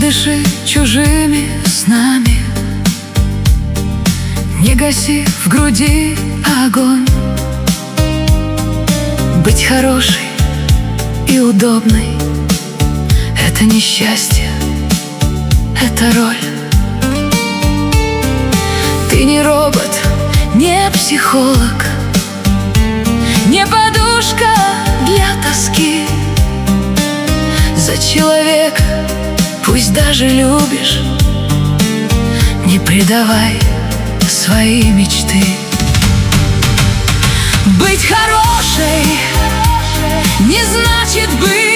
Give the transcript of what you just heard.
дыши чужими снами, не гаси в груди огонь. Быть хорошей и удобной — это не счастье, это роль. Ты не робот, не психолог, не подушка для тоски. За человека, пусть даже любишь, не предавай свои мечты. Быть хорошей не значит быть